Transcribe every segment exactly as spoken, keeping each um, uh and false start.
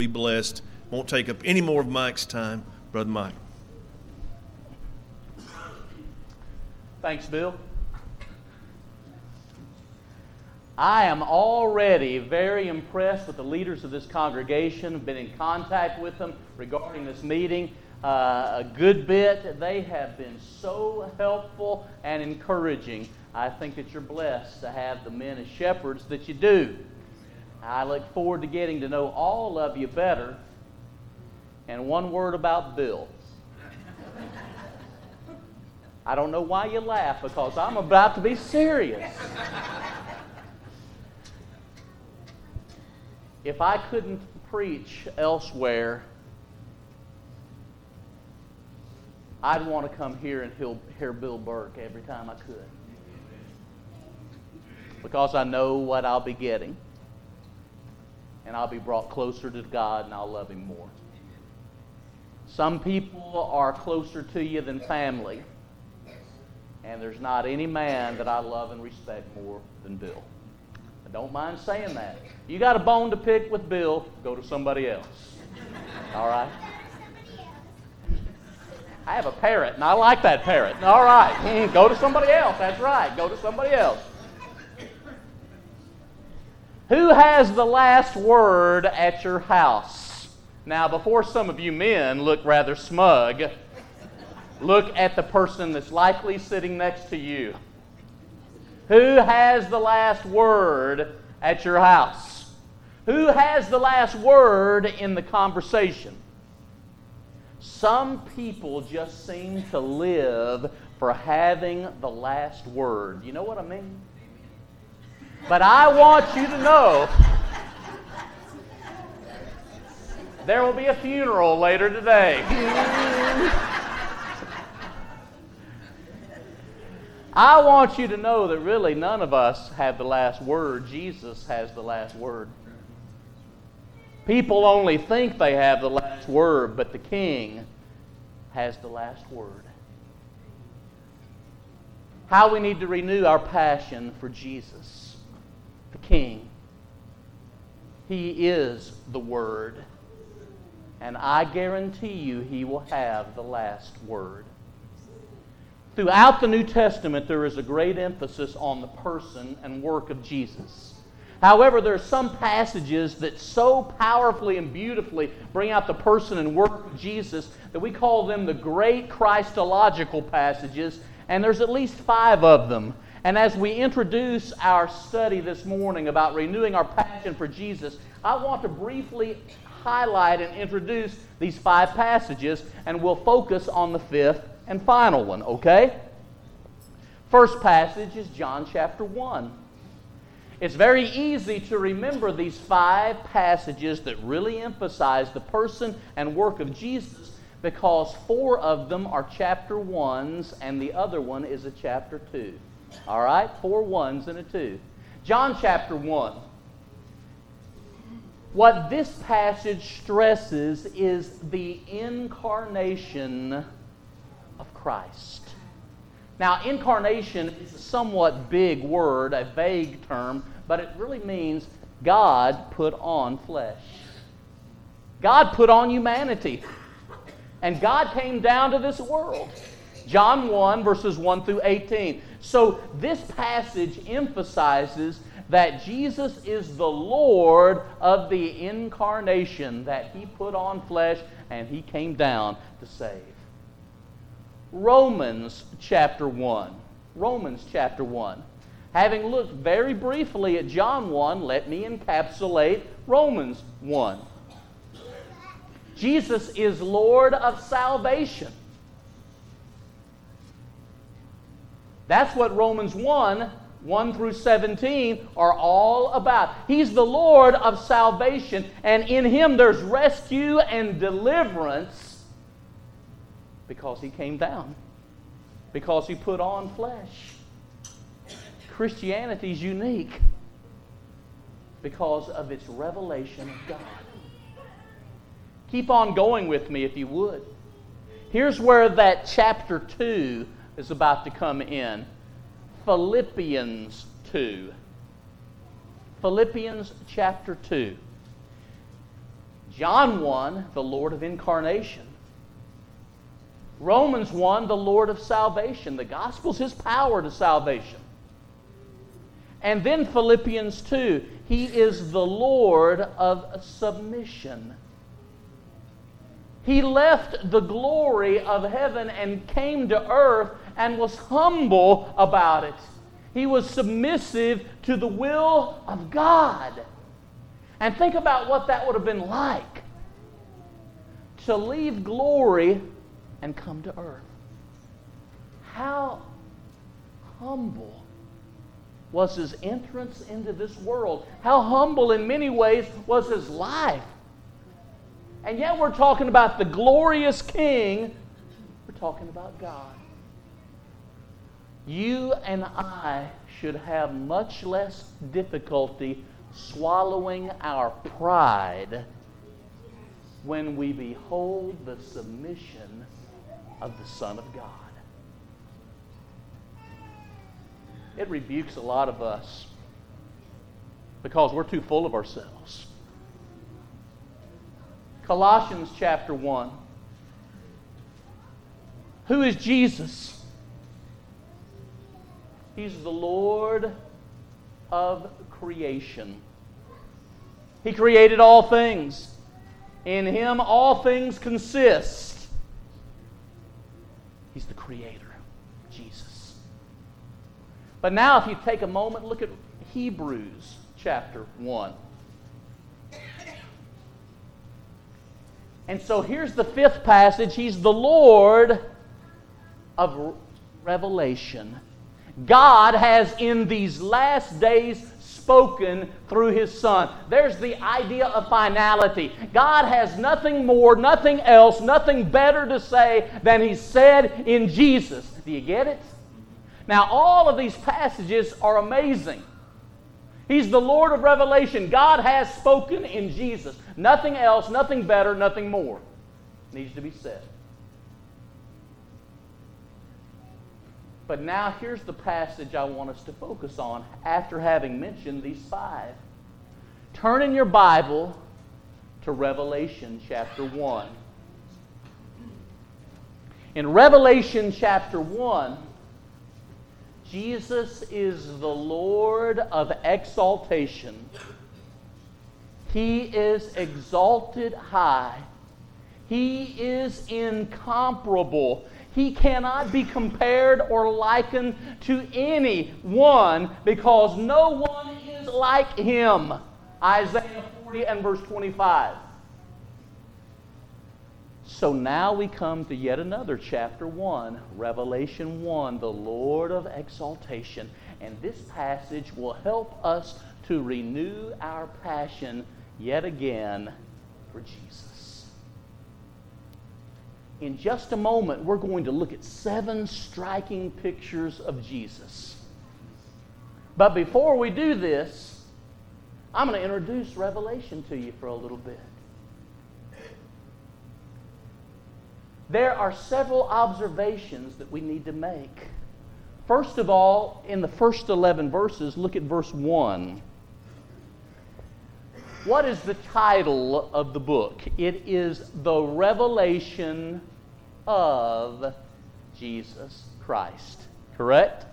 Be blessed. Won't take up any more of Mike's time. Brother Mike. Thanks, Bill. I am already very impressed with the leaders of this congregation. I've been in contact with them regarding this meeting uh, a good bit. They have been so helpful and encouraging. I think that you're blessed to have the men as shepherds that you do. I look forward to getting to know all of you better. And one word about Bill. I don't know why you laugh, because I'm about to be serious. If I couldn't preach elsewhere, I'd want to come here and hear Bill Burke every time I could. Because I know what I'll be getting. And I'll be brought closer to God, and I'll love Him more. Some people are closer to you than family. And there's not any man that I love and respect more than Bill. I don't mind saying that. You got a bone to pick with Bill, go to somebody else. All right? I have a parrot, and I like that parrot. All right, go to somebody else. That's right, go to somebody else. Who has the last word at your house? Now, before some of you men look rather smug, look at the person that's likely sitting next to you. Who has the last word at your house? Who has the last word in the conversation? Some people just seem to live for having the last word. You know what I mean? But I want you to know there will be a funeral later today. I want you to know that really none of us have the last word. Jesus has the last word. People only think they have the last word, but the King has the last word. How we need to renew our passion for Jesus, the King. He is the Word, and I guarantee you He will have the last word. Throughout the New Testament, there is a great emphasis on the person and work of Jesus. However, there are some passages that so powerfully and beautifully bring out the person and work of Jesus that we call them the great Christological passages, and there's at least five of them. And as we introduce our study this morning about renewing our passion for Jesus, I want to briefly highlight and introduce these five passages, and we'll focus on the fifth and final one, okay? First passage is John chapter one. It's very easy to remember these five passages that really emphasize the person and work of Jesus, because four of them are chapter ones and the other one is a chapter two. All right? Four ones and a two. John chapter one. What this passage stresses is the incarnation of Christ. Now, incarnation is a somewhat big word, a vague term, but it really means God put on flesh. God put on humanity. And God came down to this world. John one, verses one through eighteen. So this passage emphasizes that Jesus is the Lord of the incarnation, that He put on flesh and He came down to save. Romans chapter one. Romans chapter one. Having looked very briefly at John one, let me encapsulate Romans one. Jesus is Lord of salvation. That's what Romans one, one through seventeen are all about. He's the Lord of salvation, and in Him there's rescue and deliverance because He came down, because He put on flesh. Christianity is unique because of its revelation of God. Keep on going with me if you would. Here's where that chapter two is about to come in. Philippians two. Philippians chapter two. John one, the Lord of incarnation. Romans one, the Lord of salvation. The gospel's His power to salvation. And then Philippians two, He is the Lord of submission. He left the glory of heaven and came to earth and was humble about it. He was submissive to the will of God. And think about what that would have been like to leave glory and come to earth. How humble was His entrance into this world? How humble in many ways was His life? And yet we're talking about the glorious King. We're talking about God. You and I should have much less difficulty swallowing our pride when we behold the submission of the Son of God. It rebukes a lot of us because we're too full of ourselves. Colossians chapter one. Who is Jesus? He's the Lord of creation. He created all things. In Him all things consist. He's the Creator, Jesus. But now if you take a moment, look at Hebrews chapter one. And so here's the fifth passage. He's the Lord of revelation. God has in these last days spoken through His Son. There's the idea of finality. God has nothing more, nothing else, nothing better to say than He said in Jesus. Do you get it? Now all of these passages are amazing. He's the Lord of revelation. God has spoken in Jesus. Nothing else, nothing better, nothing more needs to be said. But now here's the passage I want us to focus on after having mentioned these five. Turn in your Bible to Revelation chapter one. In Revelation chapter one, Jesus is the Lord of exaltation. He is exalted high. He is incomparable. He cannot be compared or likened to anyone because no one is like Him. Isaiah forty and verse twenty-five. So now we come to yet another chapter one, Revelation one, the Lord of exaltation. And this passage will help us to renew our passion yet again for Jesus. In just a moment, we're going to look at seven striking pictures of Jesus. But before we do this, I'm going to introduce Revelation to you for a little bit. There are several observations that we need to make. First of all, in the first eleven verses, look at verse one. What is the title of the book? It is The Revelation of Jesus Christ. Correct?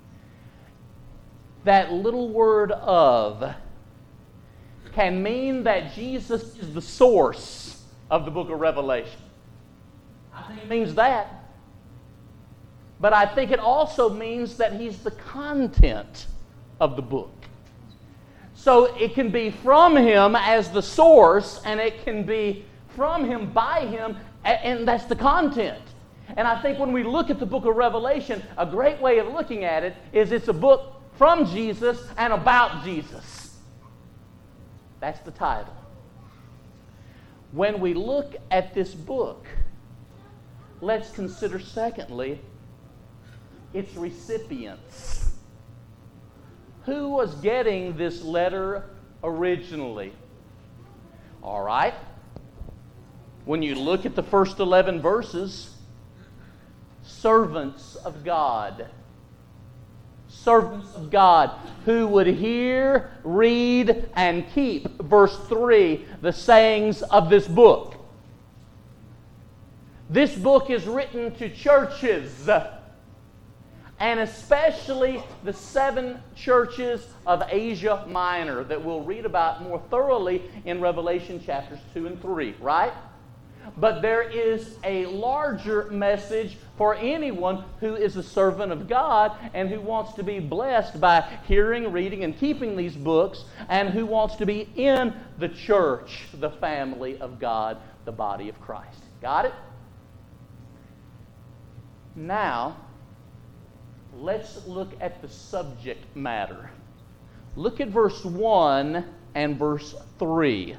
That little word "of" can mean that Jesus is the source of the book of Revelation. I think it means that. But I think it also means that He's the content of the book. So it can be from Him as the source, and it can be from Him, by Him, and that's the content. And I think when we look at the book of Revelation, a great way of looking at it is it's a book from Jesus and about Jesus. That's the title. When we look at this book, let's consider, secondly, its recipients. Who was getting this letter originally? All right. When you look at the first eleven verses, servants of God. servants of God who would hear, read, and keep, verse three, the sayings of this book. This book is written to churches, and especially the seven churches of Asia Minor that we'll read about more thoroughly in Revelation chapters two and three, right? But there is a larger message for anyone who is a servant of God and who wants to be blessed by hearing, reading, and keeping these books, and who wants to be in the church, the family of God, the body of Christ. Got it? Now, let's look at the subject matter. Look at verse one and verse three.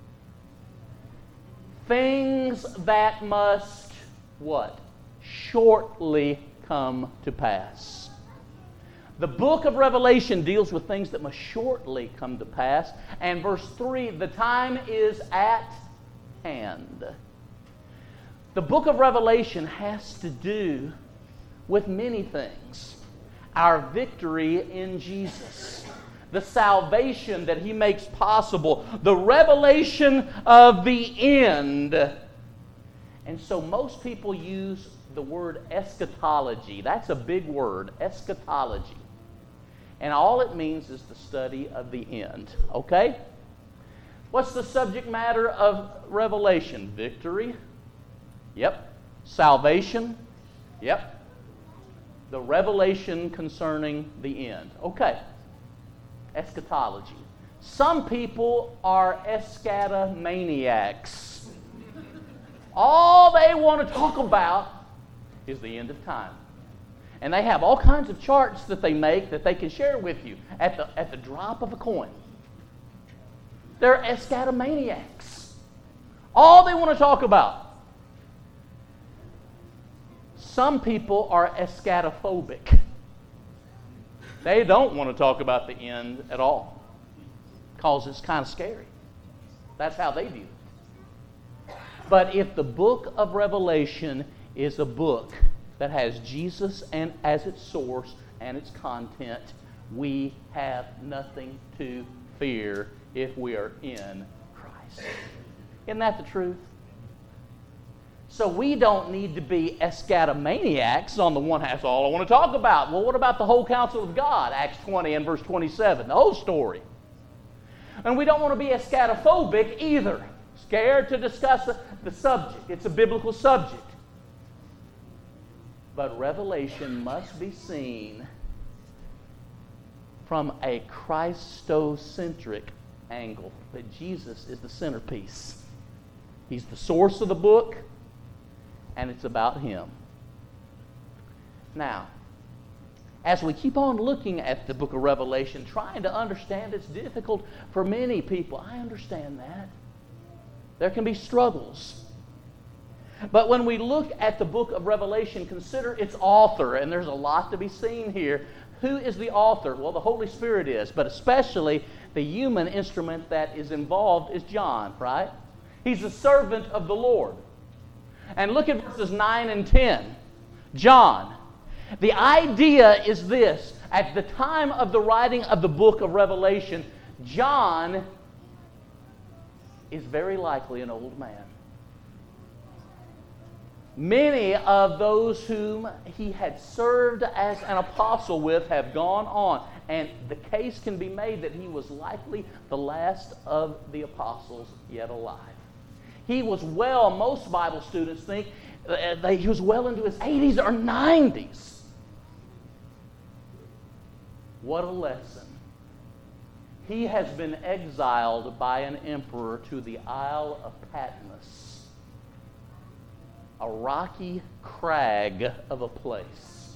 Things that must, what? Shortly come to pass. The book of Revelation deals with things that must shortly come to pass. And verse three, the time is at hand. The book of Revelation has to do with many things. Our victory in Jesus, the salvation that He makes possible, the revelation of the end. And so most people use the word eschatology. That's a big word, eschatology. And all it means is the study of the end. Okay? What's the subject matter of Revelation? Victory. Yep. Salvation. Yep. The revelation concerning the end. Okay. Eschatology. Some people are eschatomaniacs. All they want to talk about is the end of time. And they have all kinds of charts that they make that they can share with you at the, at the drop of a coin. They're eschatomaniacs. All they want to talk about. Some people are eschatophobic. They don't want to talk about the end at all because it's kind of scary. That's how they view it. But if the book of Revelation is a book that has Jesus and as its source and its content, we have nothing to fear if we are in Christ. Isn't that the truth? So we don't need to be eschatomaniacs on the one hand. That's all I want to talk about. Well, what about the whole counsel of God? Acts twenty and verse twenty-seven, the whole story. And we don't want to be eschatophobic either. Scared to discuss the subject. It's a biblical subject. But Revelation must be seen from a Christocentric angle. That Jesus is the centerpiece. He's the source of the book, and it's about Him. Now, as we keep on looking at the book of Revelation, trying to understand, it's difficult for many people. I understand that. There can be struggles. But when we look at the book of Revelation, consider its author, and there's a lot to be seen here. Who is the author? Well, the Holy Spirit is, but especially the human instrument that is involved is John, right? He's a servant of the Lord. And look at verses nine and ten. John. The idea is this. At the time of the writing of the book of Revelation, John is very likely an old man. Many of those whom he had served as an apostle with have gone on. And the case can be made that he was likely the last of the apostles yet alive. He was well, most Bible students think, uh, that he was well into his eighties or nineties. What a lesson. He has been exiled by an emperor to the Isle of Patmos, a rocky crag of a place.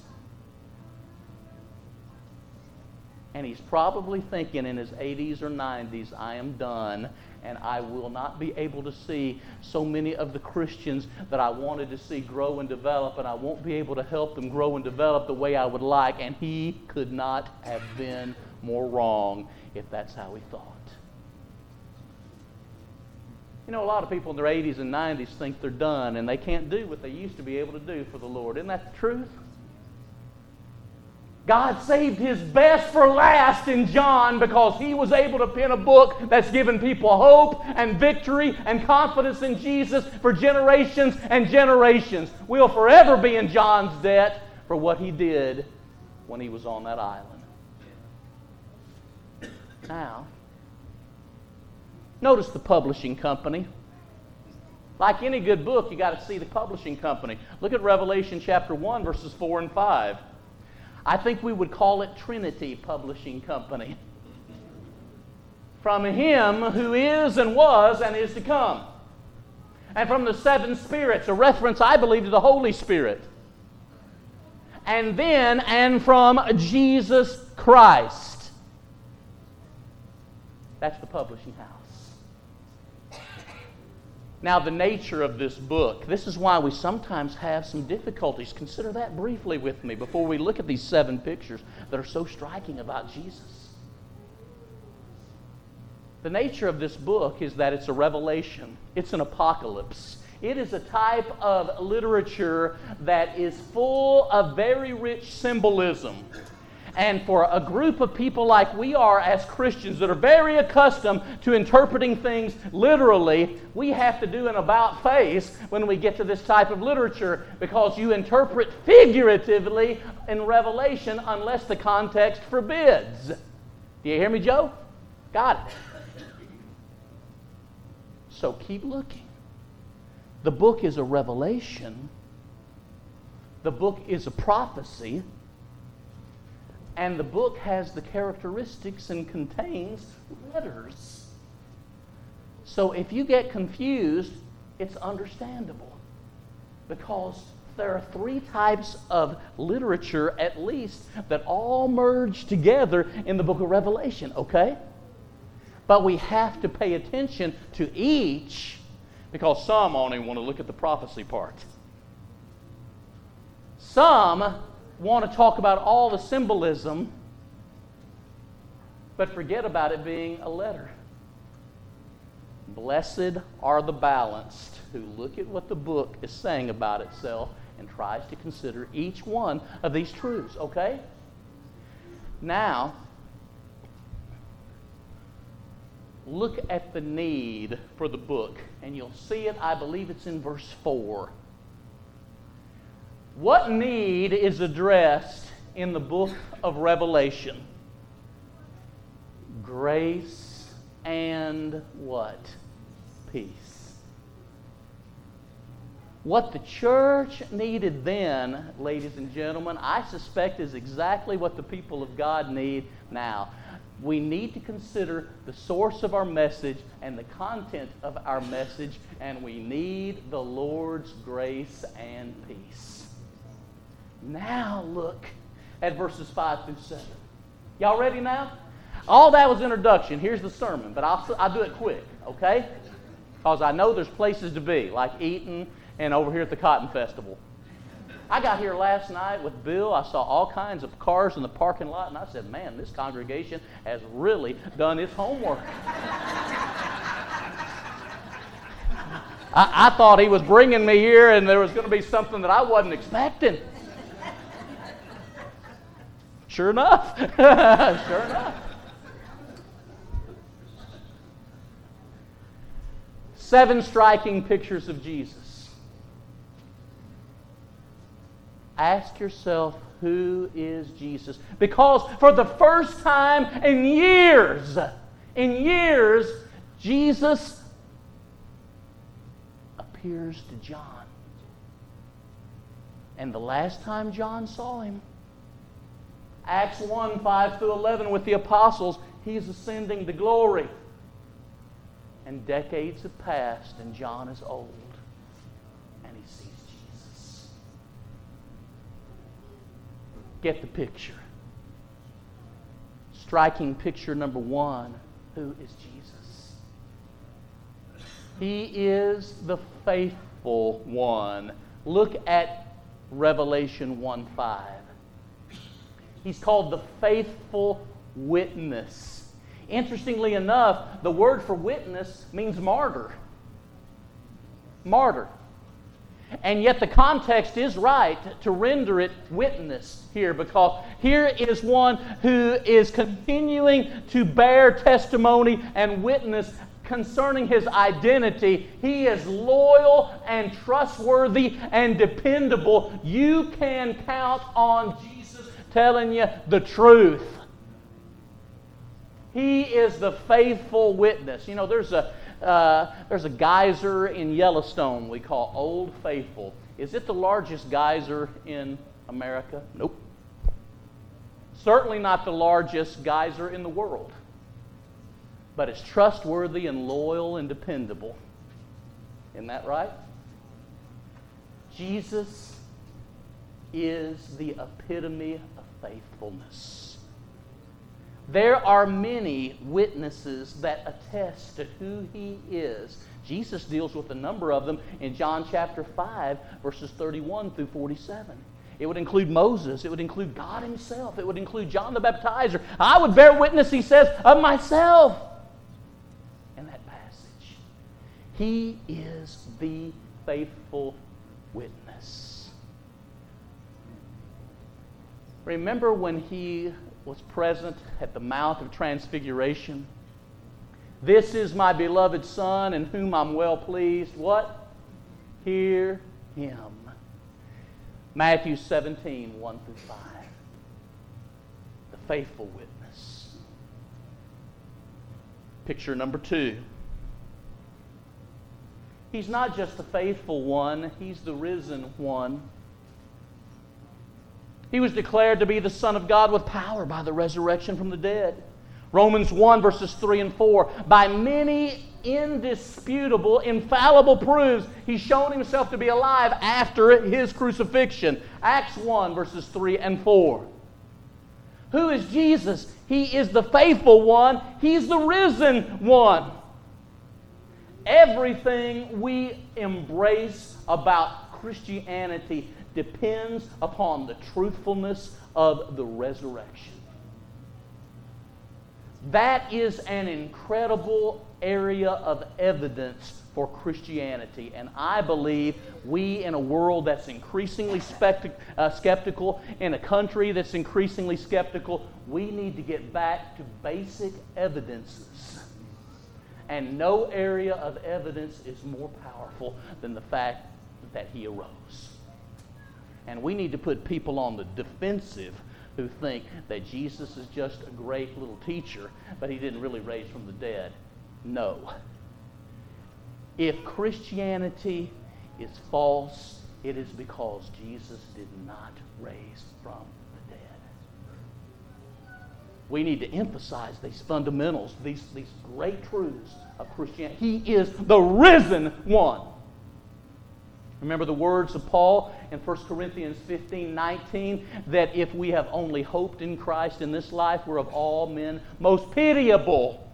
And he's probably thinking in his eighties or nineties, I am done, and I will not be able to see so many of the Christians that I wanted to see grow and develop, and I won't be able to help them grow and develop the way I would like. And he could not have been more wrong if that's how he thought. You know, a lot of people in their eighties and nineties think they're done and they can't do what they used to be able to do for the Lord. Isn't that the truth? God saved His best for last in John because he was able to pen a book that's given people hope and victory and confidence in Jesus for generations and generations. We'll forever be in John's debt for what he did when he was on that island. Now, notice the publishing company. Like any good book, you got to see the publishing company. Look at Revelation chapter one, verses four and five. I think we would call it Trinity Publishing Company. From Him who is and was and is to come. And from the seven spirits, a reference, I believe, to the Holy Spirit. And then, and from Jesus Christ. That's the publishing house. Now, the nature of this book, this is why we sometimes have some difficulties. Consider that briefly with me before we look at these seven pictures that are so striking about Jesus. The nature of this book is that it's a revelation. It's an apocalypse. It is a type of literature that is full of very rich symbolism. And for a group of people like we are as Christians that are very accustomed to interpreting things literally, we have to do an about face when we get to this type of literature, because you interpret figuratively in Revelation unless the context forbids. Do you hear me, Joe? Got it. So keep looking. The book is a revelation. The book is a prophecy. And the book has the characteristics and contains letters. So if you get confused, it's understandable. Because there are three types of literature, at least, that all merge together in the book of Revelation, okay? But we have to pay attention to each, because some only want to look at the prophecy part. Some want to talk about all the symbolism, but forget about it being a letter. Blessed are the balanced, who look at what the book is saying about itself and tries to consider each one of these truths, okay? Now, look at the need for the book, and you'll see it, I believe it's in verse four. What need is addressed in the book of Revelation? Grace and what? Peace. What the church needed then, ladies and gentlemen, I suspect is exactly what the people of God need now. We need to consider the source of our message and the content of our message, and we need the Lord's grace and peace. Now look at verses five through seven. Y'all ready now? All that was introduction. Here's the sermon, but I'll, I'll do it quick, okay? Because I know there's places to be, like Eaton and over here at the Cotton Festival. I got here last night with Bill. I saw all kinds of cars in the parking lot, and I said, man, this congregation has really done its homework. I, I thought he was bringing me here and there was going to be something that I wasn't expecting. Sure enough. Sure enough. Seven striking pictures of Jesus. Ask yourself, who is Jesus? Because for the first time in years, in years, Jesus appears to John. And the last time John saw him, Acts one, five through eleven with the apostles, he's ascending to glory. And decades have passed and John is old. And he sees Jesus. Get the picture. Striking picture number one. Who is Jesus? He is the faithful one. Look at Revelation one five. He's called the faithful witness. Interestingly enough, the word for witness means martyr. Martyr. And yet the context is right to render it witness here, because here is one who is continuing to bear testimony and witness concerning his identity. He is loyal and trustworthy and dependable. You can count on Jesus telling you the truth. He is the faithful witness. You know, there's a uh, there's a geyser in Yellowstone we call Old Faithful. Is it the largest geyser in America? Nope. Certainly not the largest geyser in the world. But it's trustworthy and loyal and dependable. Isn't that right? Jesus is the epitome of faithfulness. There are many witnesses that attest to who He is. Jesus deals with a number of them in John chapter five, verses thirty-one through forty-seven. It would include Moses. It would include God Himself. It would include John the Baptizer. I would bear witness, He says, of myself. In that passage, He is the faithful witness. Remember when He was present at the Mount of Transfiguration? This is my beloved Son, in whom I'm well pleased. What? Hear Him. Matthew seventeen, one through five. The faithful witness. Picture number two. He's not just the faithful one, He's the risen one. He was declared to be the Son of God with power by the resurrection from the dead. Romans one, verses three and four. By many indisputable, infallible proofs, He's shown Himself to be alive after His crucifixion. Acts one, verses three and four. Who is Jesus? He is the faithful one. He's the risen one. Everything we embrace about Christianity depends upon the truthfulness of the resurrection. That is an incredible area of evidence for Christianity. And I believe we, in a world that's increasingly specti- uh, skeptical, in a country that's increasingly skeptical, we need to get back to basic evidences. And no area of evidence is more powerful than the fact that He arose. And we need to put people on the defensive who think that Jesus is just a great little teacher, but He didn't really raise from the dead. No. If Christianity is false, it is because Jesus did not raise from the dead. We need to emphasize these fundamentals, these, these great truths of Christianity. He is the risen one. Remember the words of Paul in First Corinthians fifteen, nineteen, that if we have only hoped in Christ in this life, we're of all men most pitiable.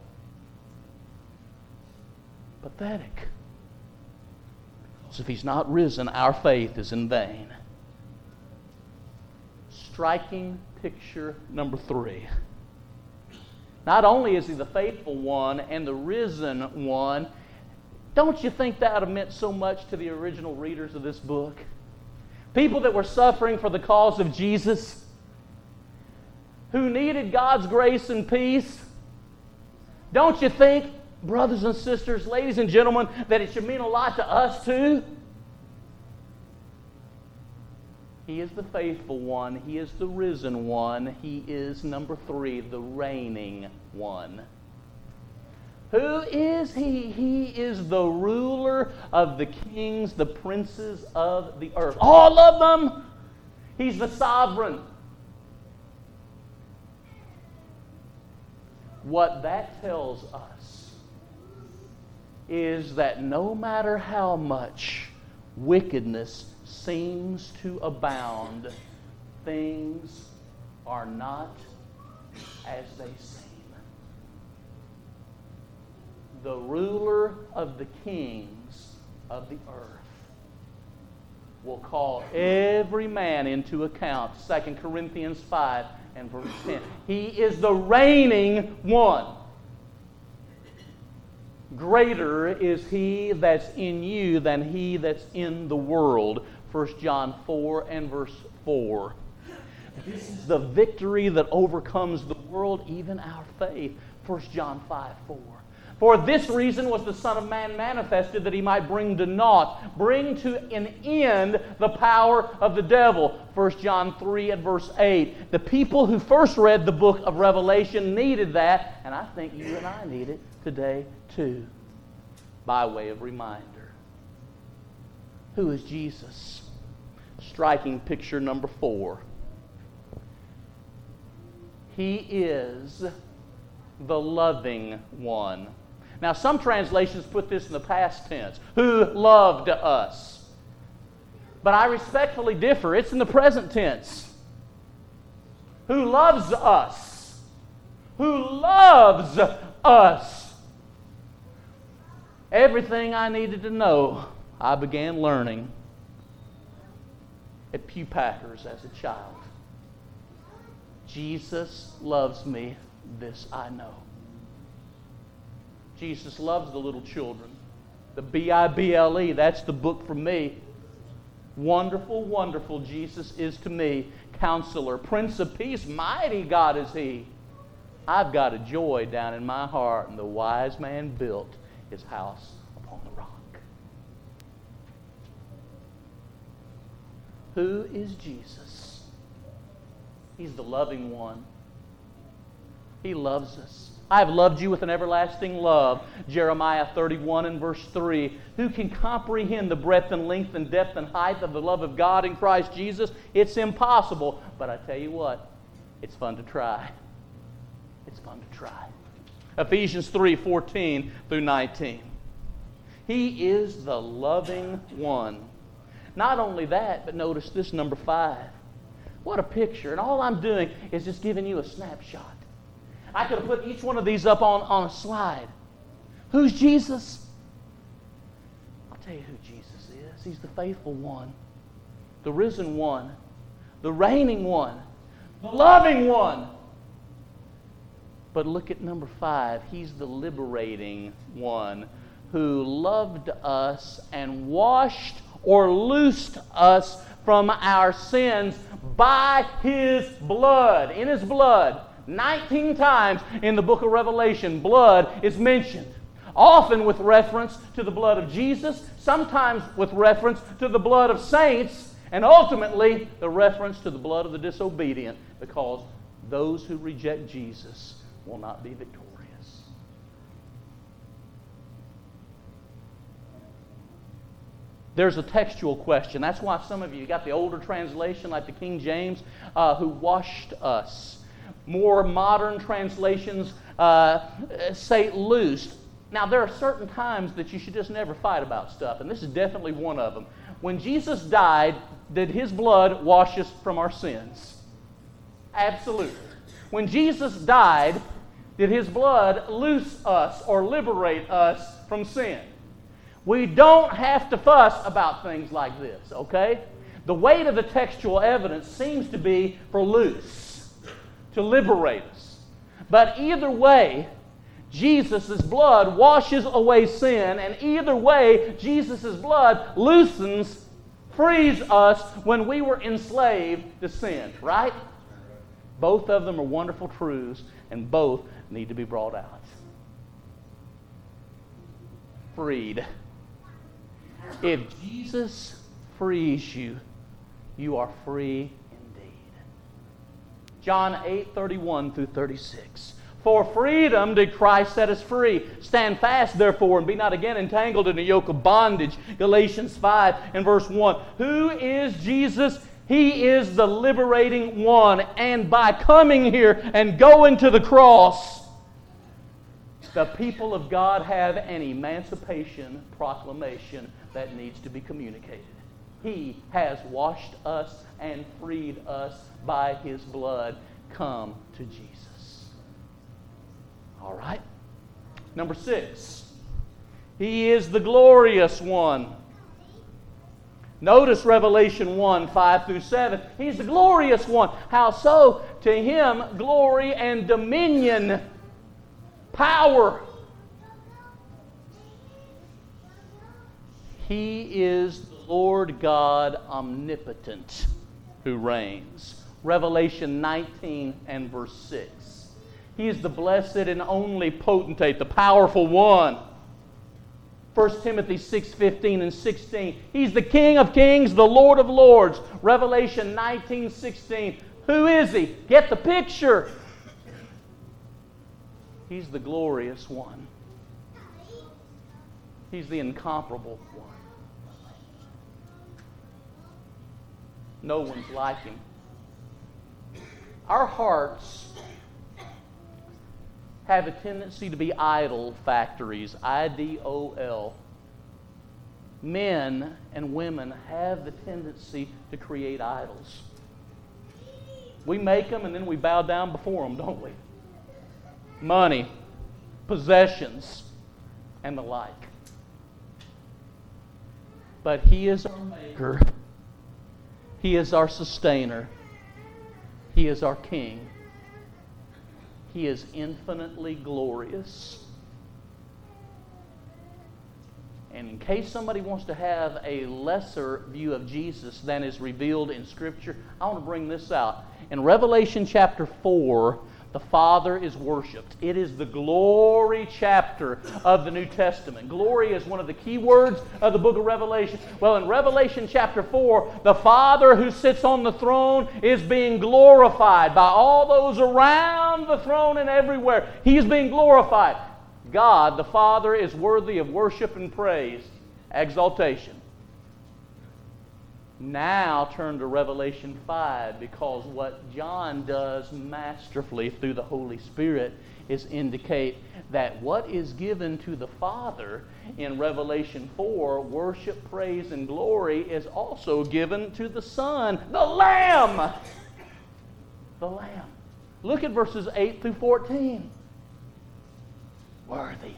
Pathetic. So if He's not risen, our faith is in vain. Striking picture number three. Not only is He the faithful one and the risen one, don't you think that would have meant so much to the original readers of this book? People that were suffering for the cause of Jesus, who needed God's grace and peace. Don't you think, brothers and sisters, ladies and gentlemen, that it should mean a lot to us too? He is the faithful one. He is the risen one. He is, number three, the reigning one. Who is He? He is the ruler of the kings, the princes of the earth. All of them. He's the sovereign. What that tells us is that no matter how much wickedness seems to abound, things are not as they seem. The ruler of the kings of the earth will call every man into account. Second Corinthians five and verse ten. He is the reigning one. greater is He that's in you than he that's in the world. First John four and verse four. This is the victory that overcomes the world, even our faith. First John five four. For this reason was the Son of Man manifested, that He might bring to naught, bring to an end the power of the devil. First John three and verse eight. The people who first read the book of Revelation needed that, and I think you and I need it today too, by way of reminder. Who is Jesus? Striking picture number four. He is the loving one. Now, some translations put this in the past tense. Who loved us. But I respectfully differ. It's in the present tense. Who loves us. Who loves us. Everything I needed to know, I began learning at Pew Packers as a child. Jesus loves me, this I know. Jesus loves the little children. The B I B L E, that's the book for me. Wonderful, wonderful Jesus is to me. Counselor, Prince of Peace, mighty God is He. I've got a joy down in my heart, and the wise man built his house upon the rock. Who is Jesus? He's the loving one. He loves us. I have loved you with an everlasting love. Jeremiah thirty-one and verse three. Who can comprehend the breadth and length and depth and height of the love of God in Christ Jesus? It's impossible. But I tell you what, it's fun to try. It's fun to try. Ephesians three fourteen through nineteen. He is the loving one. Not only that, but notice this, number five. What a picture. And all I'm doing is just giving you a snapshot. I could have put each one of these up on, on a slide. Who's Jesus? I'll tell you who Jesus is. He's the faithful one, the risen one, the reigning one, the loving one. But look at number five. He's the liberating one who loved us and washed or loosed us from our sins by His blood. In His blood. nineteen times in the book of Revelation, blood is mentioned. Often with reference to the blood of Jesus, sometimes with reference to the blood of saints, and ultimately the reference to the blood of the disobedient, because those who reject Jesus will not be victorious. There's a textual question. That's why some of you got the older translation like the King James, uh, who washed us. More modern translations uh, say loosed. Now, there are certain times that you should just never fight about stuff, and this is definitely one of them. When Jesus died, did His blood wash us from our sins? Absolutely. When Jesus died, did His blood loose us or liberate us from sin? We don't have to fuss about things like this, okay? The weight of the textual evidence seems to be for loose, to liberate us. But either way, Jesus' blood washes away sin, and either way, Jesus' blood loosens, frees us when we were enslaved to sin, right? Both of them are wonderful truths, and both need to be brought out. Freed. If Jesus frees you, you are free indeed. John eight thirty-one through thirty-six. For freedom did Christ set us free. Stand fast, therefore, and be not again entangled in a yoke of bondage. Galatians five and verse one. Who is Jesus? He is the liberating one. And by coming here and going to the cross, the people of God have an emancipation proclamation that needs to be communicated. He has washed us and freed us by His blood. Come to Jesus. All right. Number six. He is the glorious one. Notice Revelation one, five through seven. He's the glorious one. How so? To Him glory and dominion, power, He is the Lord God omnipotent who reigns. Revelation nineteen and verse six. He is the blessed and only potentate, the powerful one. First Timothy six fifteen and sixteen. He's the King of kings, the Lord of lords. Revelation nineteen sixteen. Who is He? Get the picture. He's the glorious one. He's the incomparable one. No one's like Him. Our hearts have a tendency to be idol factories, I D O L. Men and women have the tendency to create idols. We make them and then we bow down before them, don't we? Money, possessions, and the like. But He is our Maker. He is our Sustainer. He is our King. He is infinitely glorious. And in case somebody wants to have a lesser view of Jesus than is revealed in Scripture, I want to bring this out. In Revelation chapter four, the Father is worshipped. It is the glory chapter of the New Testament. Glory is one of the key words of the book of Revelation. Well, in Revelation chapter four, the Father who sits on the throne is being glorified by all those around the throne and everywhere. He is being glorified. God, the Father, is worthy of worship and praise, exaltation. Now turn to Revelation five, because what John does masterfully through the Holy Spirit is indicate that what is given to the Father in Revelation four, worship, praise, and glory, is also given to the Son, the Lamb. The Lamb. Look at verses eight through fourteen. Worthy.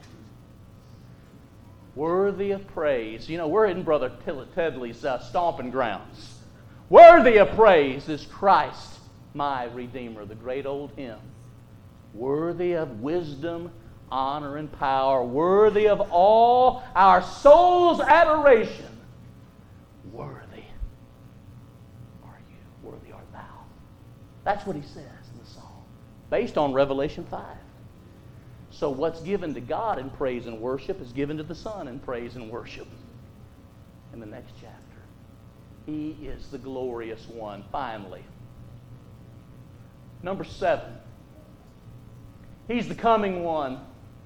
Worthy of praise. You know, we're in Brother Tedley's uh, stomping grounds. Worthy of praise is Christ, my Redeemer, the great old hymn. Worthy of wisdom, honor, and power. Worthy of all our soul's adoration. Worthy are you. Worthy art thou. That's what he says in the song, based on Revelation five. So what's given to God in praise and worship is given to the Son in praise and worship. In the next chapter, He is the glorious one. Finally, number seven, He's the coming one.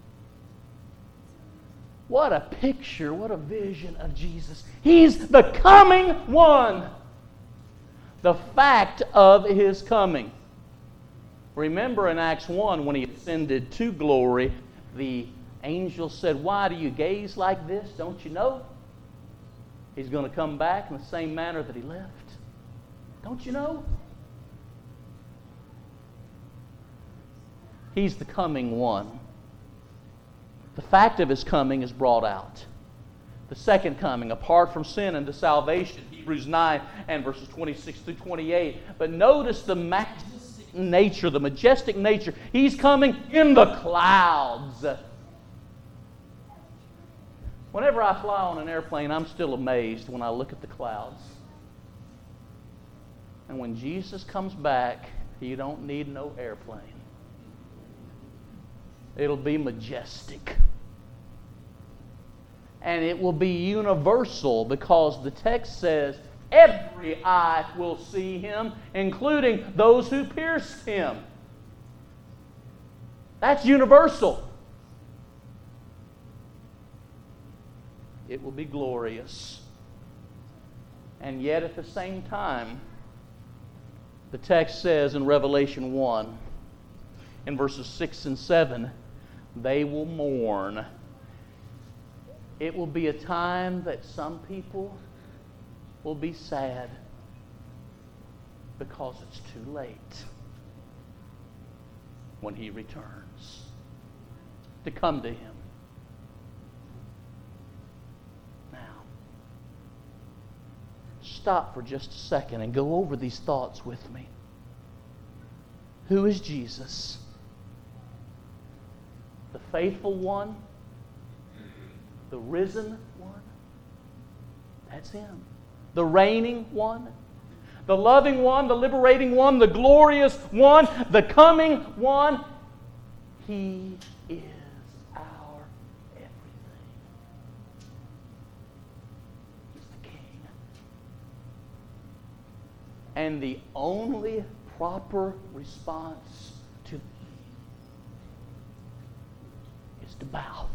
What a picture, what a vision of Jesus. He's the coming one. The fact of His coming. Remember in Acts one, when He ascended to glory, the angel said, "Why do you gaze like this? Don't you know He's going to come back in the same manner that He left? Don't you know?" He's the coming one. The fact of His coming is brought out. The second coming, apart from sin unto salvation, Hebrews nine and verses twenty-six through twenty-eight. But notice the majestic nature, the majestic nature. He's coming in the clouds. Whenever I fly on an airplane, I'm still amazed when I look at the clouds. And when Jesus comes back, you don't need no airplane. It'll be majestic. And it will be universal, because the text says every eye will see Him, including those who pierced Him. That's universal. It will be glorious. And yet at the same time, the text says in Revelation one, in verses six and seven, they will mourn. It will be a time that some people will be sad because it's too late when He returns to come to Him. Now, stop for just a second and go over these thoughts with me. Who is Jesus? The faithful one? The risen one? That's Him. The reigning one, the loving one, the liberating one, the glorious one, the coming one. He is our everything. He's the King. And the only proper response to Him is to bow.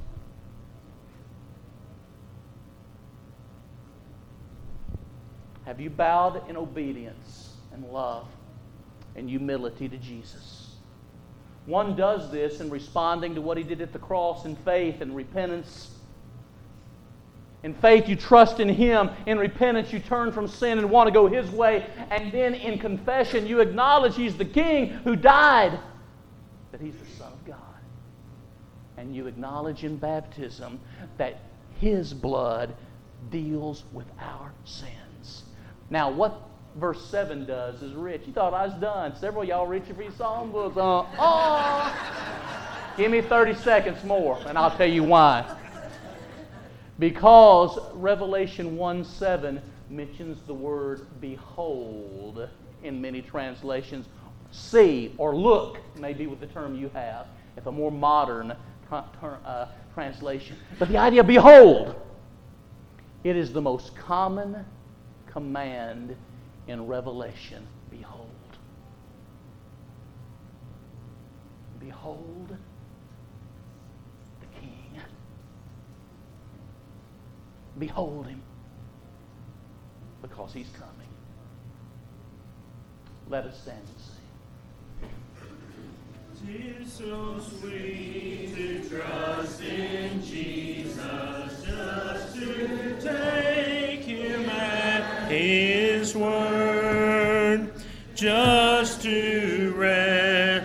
Have you bowed in obedience and love and humility to Jesus? One does this in responding to what He did at the cross in faith and repentance. In faith, you trust in Him. In repentance, you turn from sin and want to go His way. And then in confession, you acknowledge He's the King who died, that He's the Son of God. And you acknowledge in baptism that His blood deals with our sins. Now, what verse seven does is rich. You thought I was done. Several of y'all reaching for your songbooks. Uh, oh. Give me thirty seconds more, and I'll tell you why. Because Revelation one seven mentions the word behold in many translations. See or look may be with the term you have, if a more modern uh, translation. But the idea of behold, it is the most common command in Revelation. Behold. Behold the King. Behold Him, because He's coming. Let us stand and sing. 'Tis so sweet to trust in Jesus.